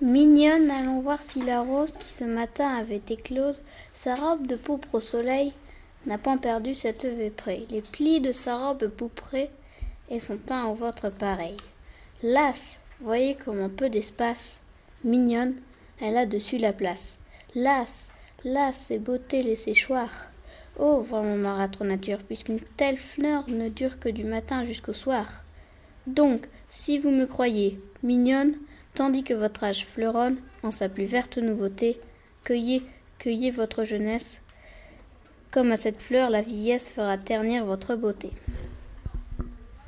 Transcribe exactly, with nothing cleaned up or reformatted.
Mignonne, allons voir si la rose qui ce matin avait éclose sa robe de pourpre au soleil n'a point perdu cette véprée. Les plis de sa robe pourprée et son teint au vôtre pareil. Las, voyez comment peu d'espace. Mignonne, elle a dessus la place. Las, las, ces beautés les séchoirs. Oh, vraiment marâtre nature, puisqu'une telle fleur ne dure que du matin jusqu'au soir. Donc, si vous me croyez mignonne, tandis que votre âge fleuronne en sa plus verte nouveauté, cueillez, cueillez votre jeunesse, comme à cette fleur la vieillesse fera ternir votre beauté.